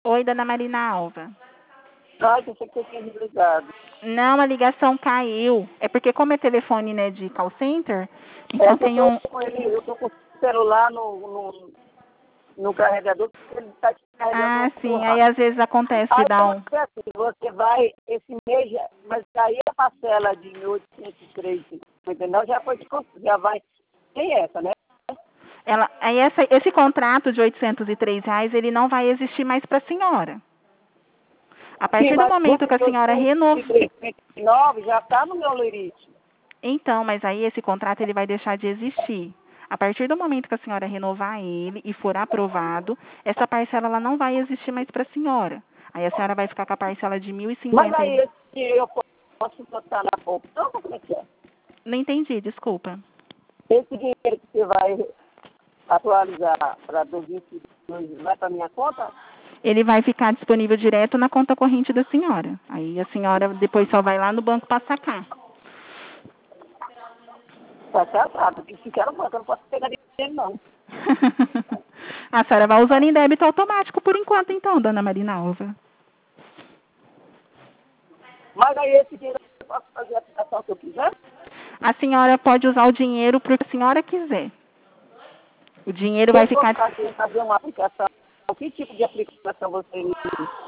Oi, dona Marina Alva. Ai, pensei que você tinha desligado. Não, a ligação caiu. É porque como é telefone, né, de call center, É então que eu tem tô um... com ele, eu tô com o celular no carregador, porque ele tá carregando Ah, muito sim, aí rápido. às vezes acontece de Aí dar um... você vai, esse mês, mas aí a parcela de 1.803,59 já foi, já vai, tem essa, né? Aí esse contrato de R$ 803, ele não vai existir mais para a senhora. A Sim, partir do mas momento que a de senhora renova... 803,59 já tá no meu lerite. Então, mas aí esse contrato ele vai deixar de existir. A partir do momento que a senhora renovar ele e for aprovado, essa parcela ela não vai existir mais para a senhora. Aí a senhora vai ficar com a parcela de Mas 1.050. aí esse eu posso botar na poupança, como é que é? Não entendi, desculpa. Esse dinheiro que você vai atualizar para 2022 vai para minha conta? Ele vai ficar disponível direto na conta corrente da senhora. Aí a senhora depois só vai lá no banco para sacar. Tá certo, porque se quero banco, eu não posso pegar dinheiro, não. A senhora vai usando em débito automático por enquanto, então, dona Marina Alva. Mas aí esse dinheiro eu posso fazer a aplicação que eu quiser? A senhora pode usar o dinheiro para o que a senhora quiser. O dinheiro Se vai eu for ficar... fazer uma aplicação, que tipo de aplicação você me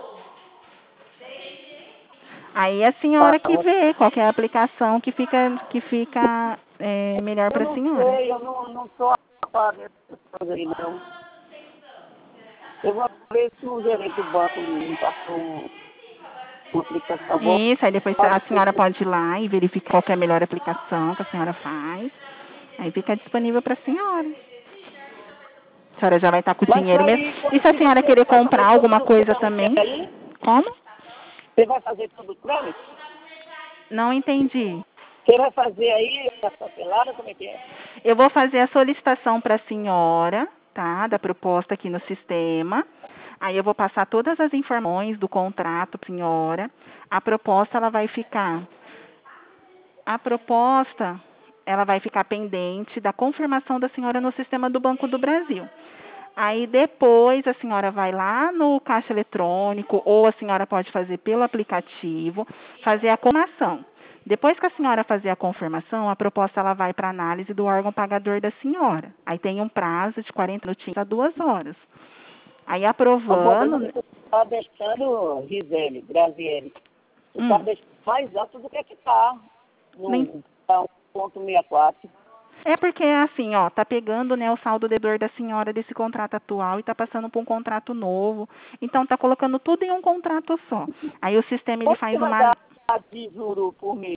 Aí a senhora que vê qual que é a aplicação que fica melhor Eu para a não senhora. sei, eu não sou a par dessas coisas aí, não. Eu vou ver se o gerente do banco me passou uma aplicação boa. Isso, aí depois a senhora pode ir lá e verificar qual que é a melhor aplicação que a senhora faz. Aí fica disponível para a senhora. A senhora já vai estar com o Mas dinheiro mesmo. aí, E se a se senhora você querer vai comprar fazer alguma todo o coisa trâmite também? aí, Como? você vai fazer todo o trâmite? Não entendi. Você vai fazer aí a papelada, como é que é? Eu vou fazer a solicitação para a senhora, tá? Da proposta aqui no sistema. Aí eu vou passar todas as informações do contrato para a senhora. A proposta ela vai ficar. A proposta ela vai ficar pendente da confirmação da senhora no sistema do Banco do Brasil. Aí depois a senhora vai lá no caixa eletrônico ou a senhora pode fazer pelo aplicativo, fazer a confirmação. Depois que a senhora fazer a confirmação, a proposta ela vai para análise do órgão pagador da senhora. Aí tem um prazo de 40 minutinhos a 2 horas. Aí O problema aprovando... é que você está deixando, Gisele, Graziele, você está deixando mais alto do que está no tá 1,64. É porque assim, ó, tá pegando, né, o saldo devedor da senhora desse contrato atual e tá passando para um contrato novo. Então tá colocando tudo em um contrato só. Aí o sistema ele Quanto você faz vai uma dar de juro por mês?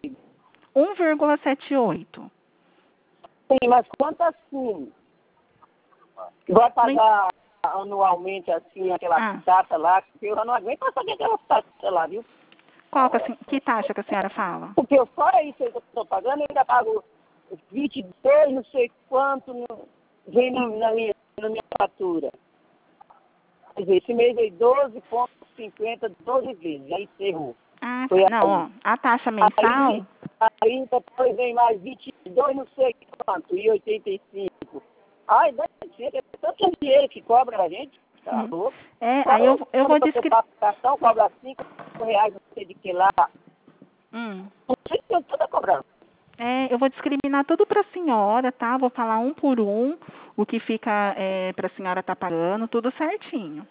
1,78. Sim, mas quanto assim? Vai pagar anualmente assim aquela taxa lá? Porque eu não aguento mais pagar aquela taxa lá, viu? Que taxa que a senhora fala? Porque fora isso aí que eu estou pagando, eu ainda pago 22, não sei quanto, vem na minha fatura. Quer dizer, esse mês veio 12,50, 12 vezes, aí encerrou. Ah, Foi tá. Não, ó, a taxa mensal... Aí depois vem mais 22, não sei quanto, e 85. Ai, deve ser, é tanto dinheiro que cobra a gente, tá louco? Aí eu vou descrever... Cartão cobra R$ 5, não sei de que lá. Não sei se tem tudo a cobrar. Eu vou discriminar tudo para a senhora, tá? Vou falar um por um o que fica para a senhora estar pagando, tudo certinho.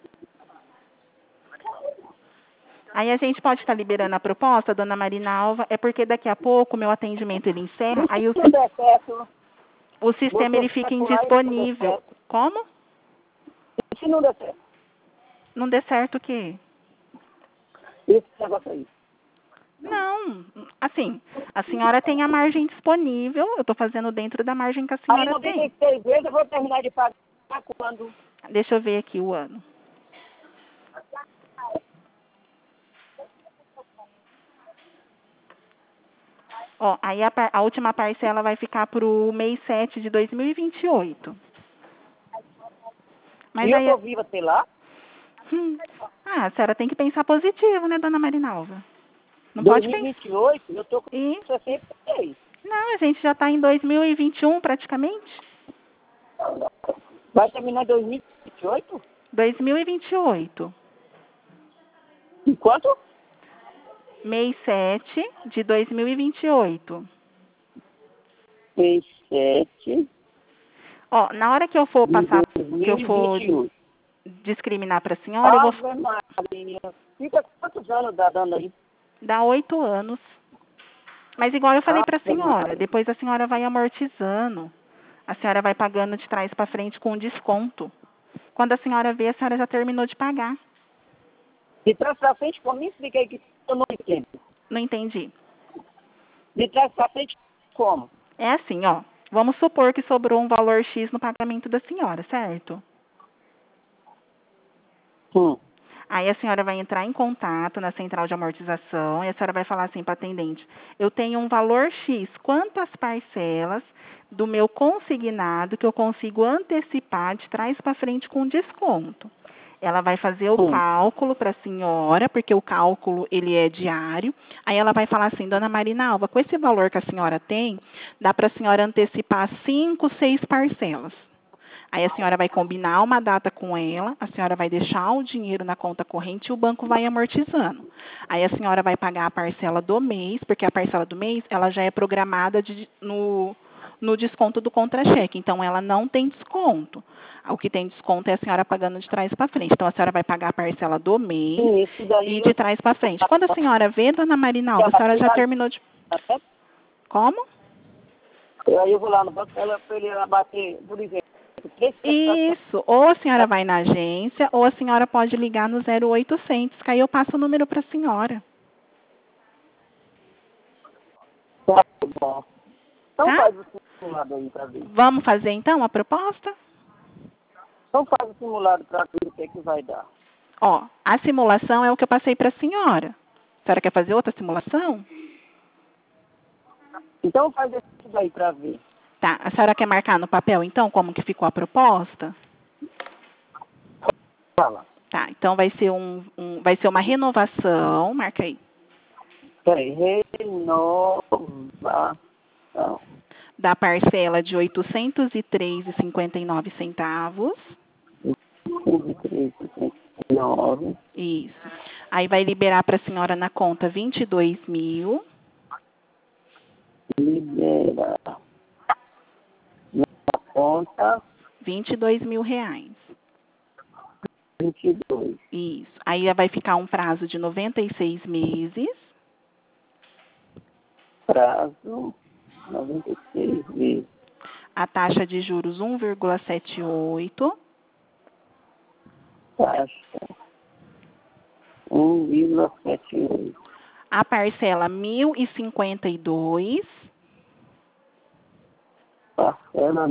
Aí a gente pode estar liberando a proposta, dona Marina Alva, é porque daqui a pouco o meu atendimento ele encerra, aí Se não der certo, o sistema ele fica indisponível. Como? E se não der certo? Não der certo o quê? Esse negócio aí. Não, assim, a senhora tem a margem disponível, eu estou fazendo dentro da margem que a senhora tem. Aí 96 vezes eu vou terminar de pagar quando? Deixa eu ver aqui o ano. Ó, aí a última parcela vai ficar para o mês 7 de 2028. Mas E eu aí... tô viva, sei lá. a senhora tem que pensar positivo, né, dona Marinalva? Não pode pensar. 2028, eu tô com 63. Não, a gente já está em 2021 praticamente. Vai terminar em 2028? 2028. E quanto? Mês 7 de 2028. Mês 7 Ó, na hora que eu for de passar, que eu for 2028. discriminar para a senhora, eu vou Ave Maria. Fica quantos anos dá dando aí? dar 8 anos. Mas igual eu falei para a Ave senhora, Maria. depois a senhora vai amortizando. A senhora vai pagando de trás para frente com desconto. Quando a senhora vê, a senhora já terminou de pagar. De trás pra frente, como? Me explica aí que eu não entendo. Não entendi. De trás pra frente, como? É assim, ó. Vamos supor que sobrou um valor X no pagamento da senhora, certo? Aí a senhora vai entrar em contato na central de amortização e a senhora vai falar assim para a atendente: eu tenho um valor X, quantas parcelas do meu consignado que eu consigo antecipar de trás para frente com desconto? Ela vai fazer o cálculo para a senhora, porque o cálculo ele é diário. Aí ela vai falar assim: dona Marinalva, com esse valor que a senhora tem, dá para a senhora antecipar 5, 6 parcelas. Aí a senhora vai combinar uma data com ela, a senhora vai deixar o dinheiro na conta corrente e o banco vai amortizando. Aí a senhora vai pagar a parcela do mês, porque a parcela do mês ela já é programada no desconto do contra-cheque. Então ela não tem desconto. O que tem desconto é a senhora pagando de trás para frente. Então a senhora vai pagar a parcela do mês Isso daí e de trás para frente. Quando a senhora vê, dona Marinalva, a senhora já terminou de. Como? Aí eu vou lá no banco para ele abater, por exemplo, 3 Isso. Ou a senhora vai na agência, ou a senhora pode ligar no 0800, que aí eu passo o número para a senhora. Tá bom. Então Tá? faz o simulado aí para ver. Vamos fazer então a proposta? Então faz o simulado para ver o que é que vai dar. Ó, a simulação é o que eu passei para a senhora. A senhora quer fazer outra simulação? Então faz isso daí para ver. Tá. A senhora quer marcar no papel então como que ficou a proposta? Fala. Tá. Então vai ser vai ser uma renovação. Marca aí. Peraí, renovação. Da parcela de R$ 803,59. 53,69. Isso. Aí vai liberar para a senhora na conta 22 mil. Libera na conta 22 mil reais. 22. Isso. Aí vai ficar um prazo de 96 meses. Prazo 96 meses. A taxa de juros 1,78. Taxa 1,78. A parcela 1.052. Parcela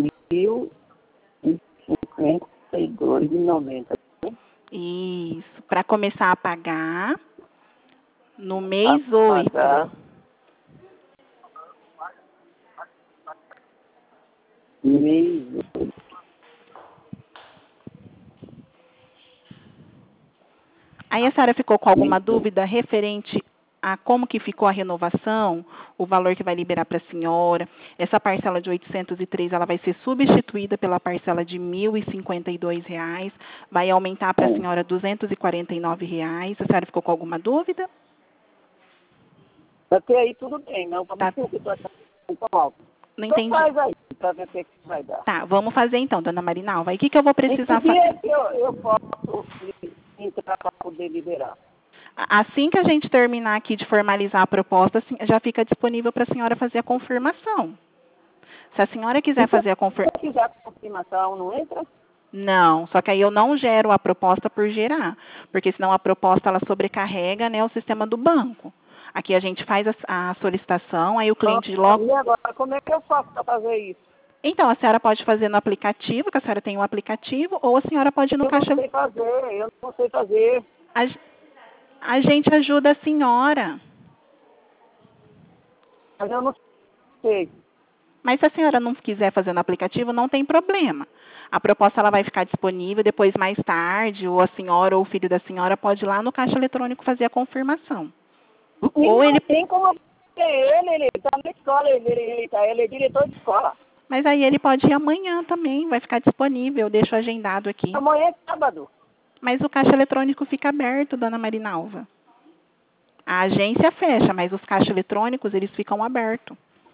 1.052,90. Isso. Para começar a pagar no mês 8. Mês 8. Aí a senhora ficou com alguma dúvida referente a como que ficou a renovação, o valor que vai liberar para a senhora? Essa parcela de 803, ela vai ser substituída pela parcela de R$ 1.052, vai aumentar para a senhora R$ 249. A senhora ficou com alguma dúvida? Até aí tudo bem, não? Para Tá. mim, porque tu está muito alto. Não Então entendi. faz aí, para ver o que é que vai dar. Tá, vamos fazer então, dona Marinalva. Aí o que eu vou precisar E que dia fazer? é que eu posso entrar para poder liberar? Assim que a gente terminar aqui de formalizar a proposta, assim, já fica disponível para a senhora fazer a confirmação. Se a senhora quiser fazer a confirmação... Se quiser a confirmação, não entra? Não, só que aí eu não gero a proposta por gerar, porque senão a proposta ela sobrecarrega, né, o sistema do banco. Aqui a gente faz a solicitação, aí o cliente logo... E agora, como é que eu faço para fazer isso? Então, a senhora pode fazer no aplicativo, que a senhora tem um aplicativo, ou a senhora pode ir no caixa... Eu não sei fazer. A gente ajuda a senhora. Mas eu não sei. Mas se a senhora não quiser fazer no aplicativo, não tem problema. A proposta ela vai ficar disponível, depois mais tarde, ou a senhora ou o filho da senhora pode ir lá no caixa eletrônico fazer a confirmação. E Ou não ele... tem como ter ele está na escola, ele é diretor de escola. Mas aí ele pode ir amanhã também, vai ficar disponível, eu deixo agendado aqui. Amanhã é sábado. Mas o caixa eletrônico fica aberto, dona Marinalva. A agência fecha, mas os caixas eletrônicos, eles ficam abertos.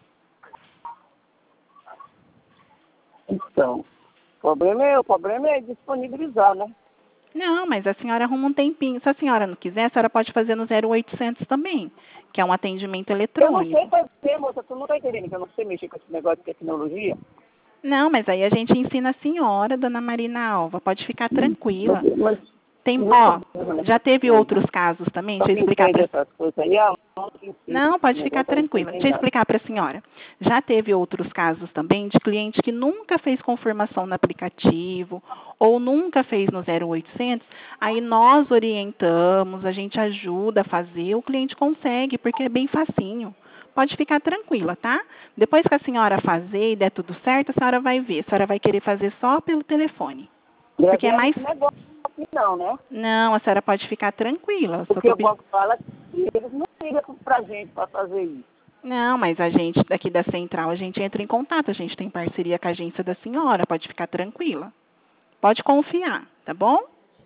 Então, o problema é disponibilizar, né? Não, mas a senhora arruma um tempinho. Se a senhora não quiser, a senhora pode fazer no 0800 também, que é um atendimento Eu não sei eletrônico. fazer, moça, tu não tá entendendo que eu não sei mexer com esse negócio de tecnologia. Não, mas aí a gente ensina a senhora, dona Marina Alva, pode ficar tranquila. Mas Tem, ó, já teve outros casos também, deixa eu explicar para. essas coisas aí, a mão que ensina Não, pode esse ficar negócio aí, não tranquila. tem Deixa eu nada. explicar para a senhora. Já teve outros casos também de cliente que nunca fez confirmação no aplicativo ou nunca fez no 0800. Aí nós orientamos, a gente ajuda a fazer, o cliente consegue, porque é bem facinho. Pode ficar tranquila, tá? Depois que a senhora fazer e der tudo certo, a senhora vai ver. A senhora vai querer fazer só pelo telefone. Porque é mais. Não é negócio assim não, né? Não, a senhora pode ficar tranquila. Só Porque tô o banco fala que eles não ligam pra gente pra fazer isso. Não, mas a gente daqui da central, a gente entra em contato, a gente tem parceria com a agência da senhora, pode ficar tranquila. Pode confiar, tá bom?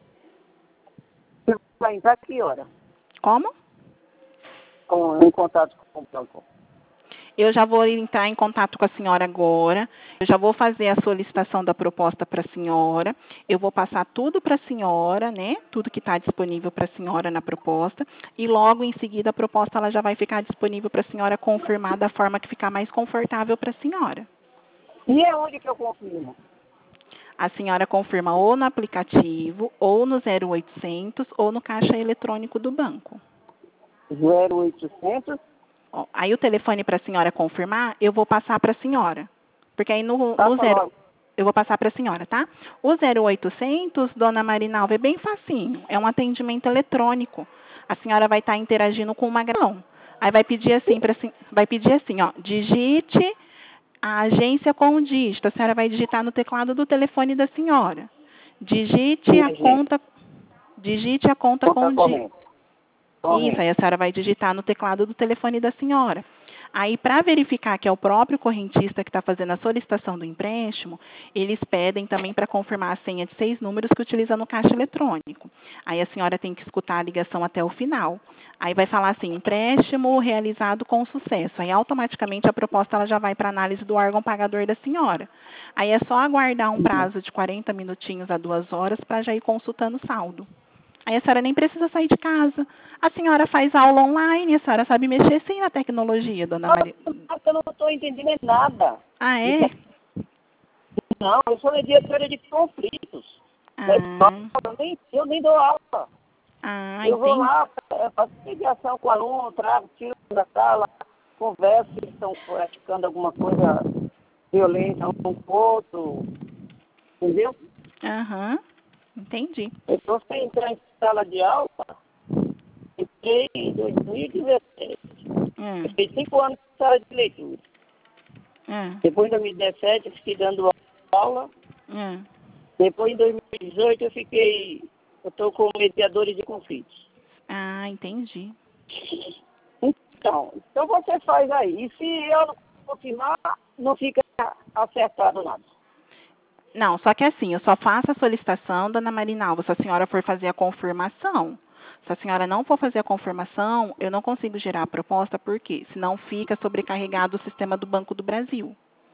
Você vai entrar que hora? Como? Em contato com o banco. Eu já vou entrar em contato com a senhora agora. Eu já vou fazer a solicitação da proposta para a senhora. Eu vou passar tudo para a senhora, né? Tudo que está disponível para a senhora na proposta. E logo em seguida a proposta ela já vai ficar disponível para a senhora confirmar da forma que ficar mais confortável para a senhora. E é onde que eu confirmo? A senhora confirma ou no aplicativo, ou no 0800, ou no caixa eletrônico do banco. 0800? Ó, aí o telefone para a senhora confirmar, eu vou passar para a senhora. Porque aí no zero, Logo. eu vou passar para a senhora, tá? O 0800, dona Marinalva, é bem facinho. É um atendimento eletrônico. A senhora vai estar interagindo com uma gravação. Aí vai pedir assim, ó, digite a agência com o dígito. A senhora vai digitar no teclado do telefone da senhora. Digite Sim, a conta, digite a conta com conta o dígito. corrente. Isso, aí a senhora vai digitar no teclado do telefone da senhora. Aí, para verificar que é o próprio correntista que está fazendo a solicitação do empréstimo, eles pedem também para confirmar a senha de 6 números que utiliza no caixa eletrônico. Aí a senhora tem que escutar a ligação até o final. Aí vai falar assim, empréstimo realizado com sucesso. Aí automaticamente a proposta ela já vai para análise do órgão pagador da senhora. Aí é só aguardar um prazo de 40 minutinhos a 2 horas para já ir consultando o saldo. Aí a senhora nem precisa sair de casa. A senhora faz aula online, a senhora sabe mexer sim na tecnologia, dona Maria. Eu não estou entendendo nada. Ah, é? Não, eu sou mediadora de conflitos. Ah, Eu nem dou aula. Eu vou entendi. lá, faço mediação com o aluno, trago, tiro da sala, converso, eles estão praticando alguma coisa violenta um com o outro. Entendeu? Aham, entendi. Eu estou sem entrar em sala de aula, entrei em 2017. Hum, Eu fiquei 5 anos em sala de leitura. hum, Depois em 2017 eu fiquei dando aula. hum. Depois em 2018 eu estou como mediadora de conflitos. Ah, entendi. Então você faz aí. E se eu não confirmar, não fica acertado nada. Não, só que assim, eu só faço a solicitação, dona Marinalva, se a senhora for fazer a confirmação. Se a senhora não for fazer a confirmação, eu não consigo gerar a proposta, por quê? Senão fica sobrecarregado o sistema do Banco do Brasil.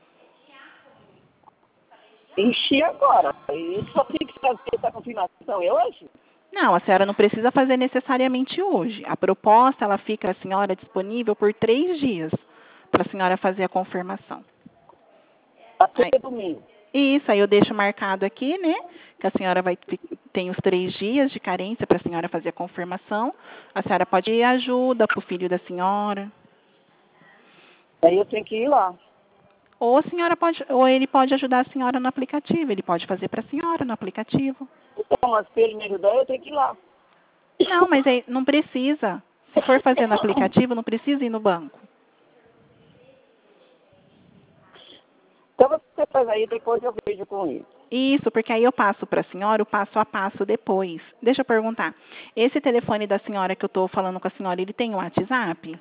Enchi agora. E só tem que fazer essa confirmação, eu acho. Não, a senhora não precisa fazer necessariamente hoje. A proposta, ela fica, a senhora, disponível por 3 dias para a senhora fazer a confirmação. Aí, Até domingo. isso, aí eu deixo marcado aqui, né? Que a senhora tem os 3 dias de carência para a senhora fazer a confirmação. A senhora pode ir ajuda para o filho da senhora. Aí eu tenho que ir lá. Ou a senhora pode, ou ele pode ajudar a senhora no aplicativo. Ele pode fazer para a senhora no aplicativo. Então, mas se ele me ajudar, eu tenho que ir lá. Não, mas aí não precisa. Se for fazer no aplicativo, não precisa ir no banco. Então você faz aí, depois eu vejo com ele. Isso, porque aí eu passo para a senhora o passo a passo depois. Deixa eu perguntar. Esse telefone da senhora que eu estou falando com a senhora, ele tem um WhatsApp?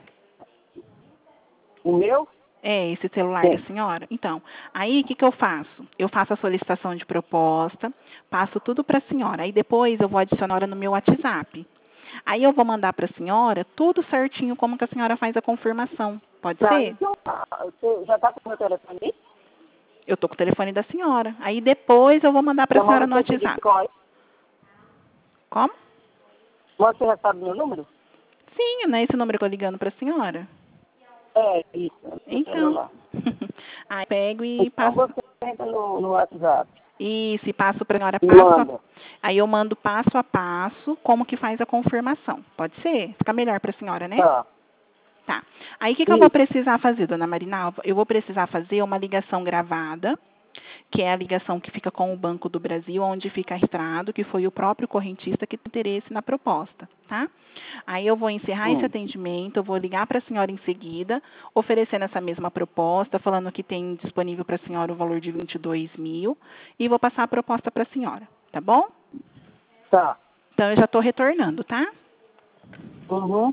O meu? É, esse celular da Tem. senhora? Então, aí o que eu faço? Eu faço a solicitação de proposta, passo tudo para a senhora. Aí depois eu vou adicionar ela no meu WhatsApp. Aí eu vou mandar para a senhora tudo certinho como que a senhora faz a confirmação. Pode Tá, ser? então, você já está com o meu telefone aí? Eu tô com o telefone da senhora. Aí depois eu vou mandar para a Eu senhora mando no para esse WhatsApp. Bitcoin. Como? Você já sabe meu número? Sim, não é esse número que eu tô ligando para a senhora. É, isso, é meu Então, celular. aí pego e Então passo. você entra no WhatsApp E se passo para a senhora e passo a, manda. aí eu mando passo a passo como que faz a confirmação. Pode ser? Fica melhor para a senhora, né? Tá. Tá. Aí o que eu vou Isso. precisar fazer, dona Marinalva? Eu vou precisar fazer uma ligação gravada, que é a ligação que fica com o Banco do Brasil, onde fica registrado que foi o próprio correntista que tem interesse na proposta, tá? Aí eu vou encerrar esse Hum. atendimento, eu vou ligar para a senhora em seguida, oferecendo essa mesma proposta, falando que tem disponível para a senhora o valor de 22 mil, e vou passar a proposta para a senhora, tá bom? Tá. Então eu já estou retornando, tá? Uhum.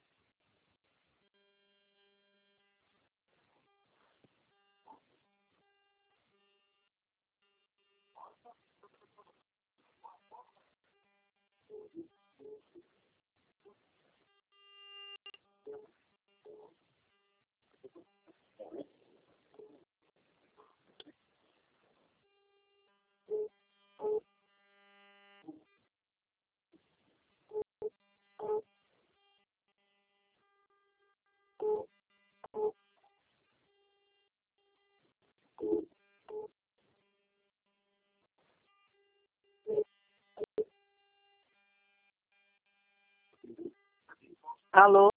Alô?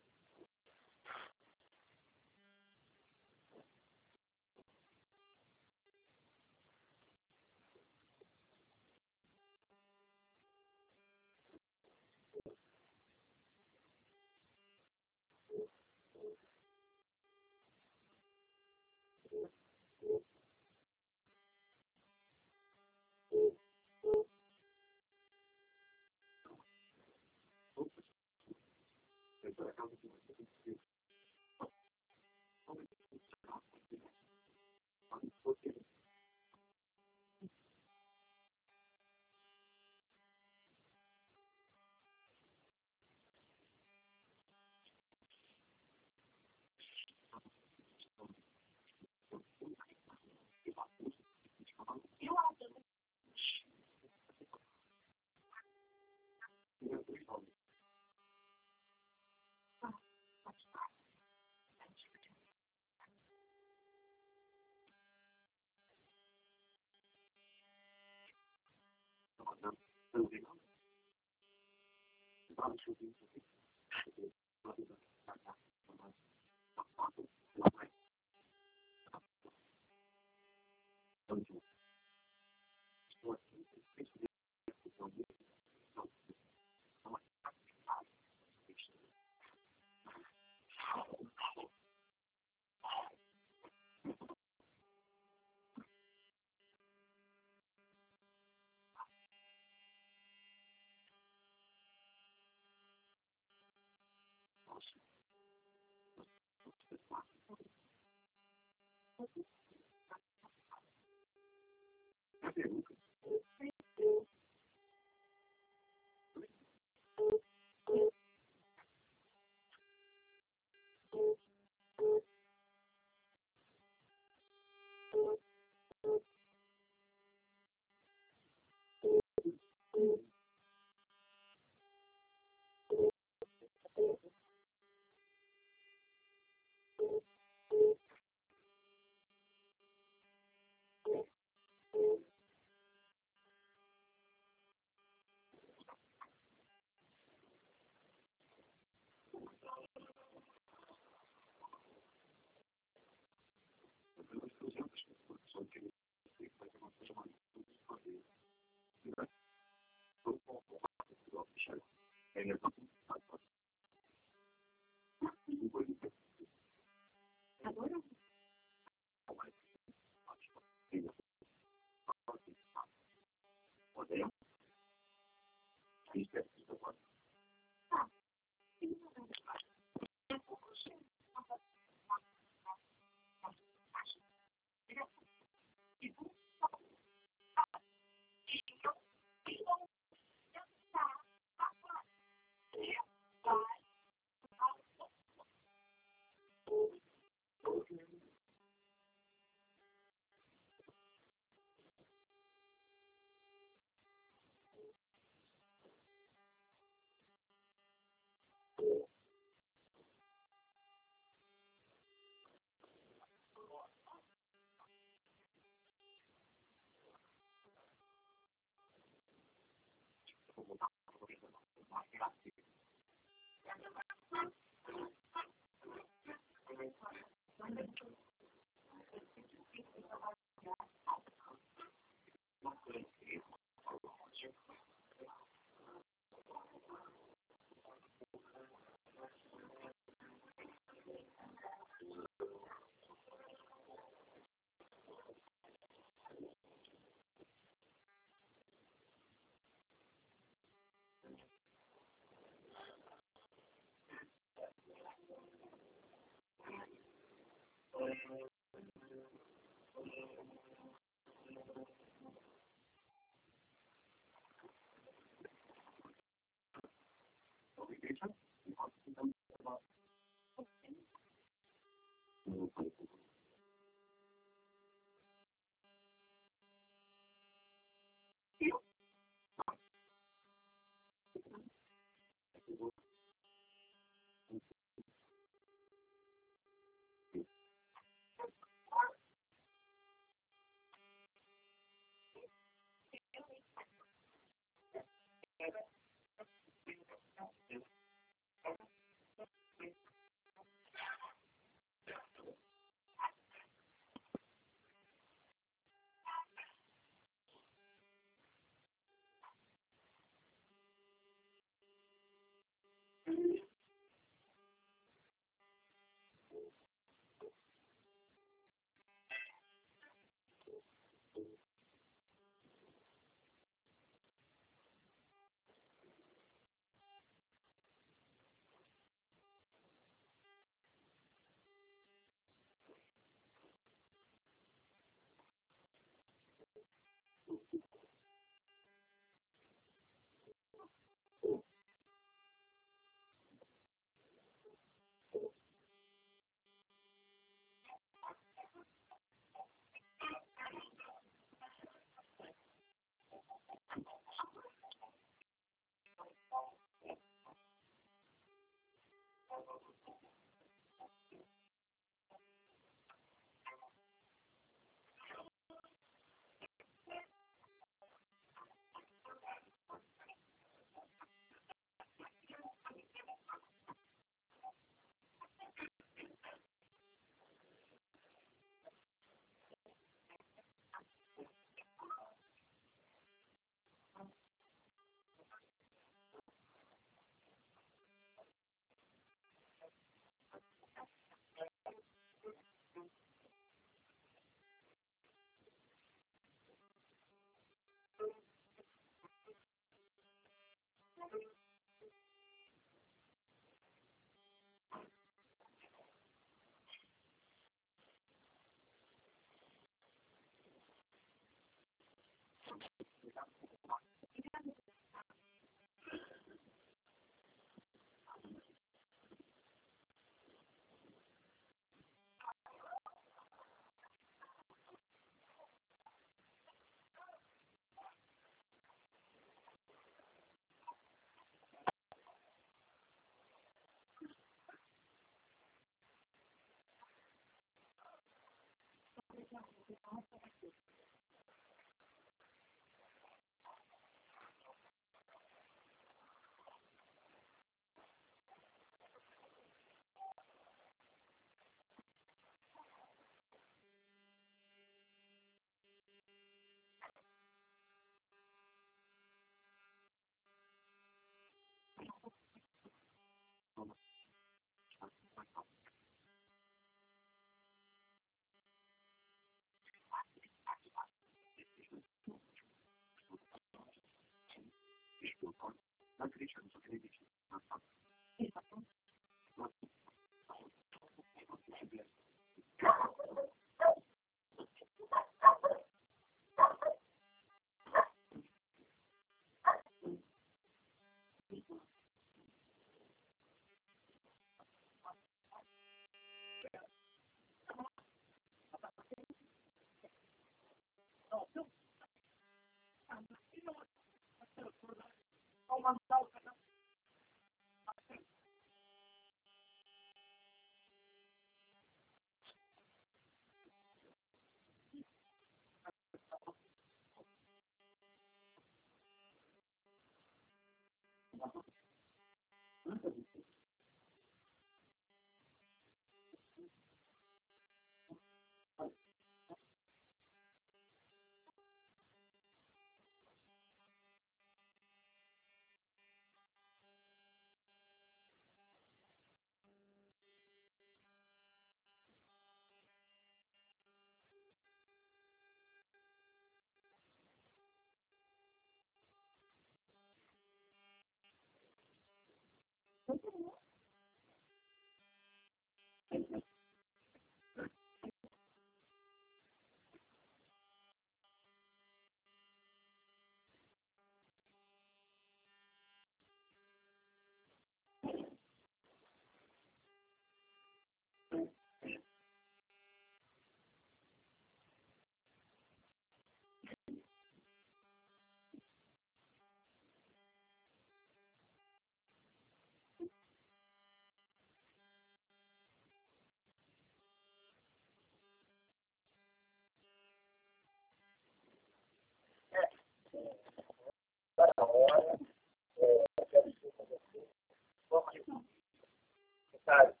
Sabe?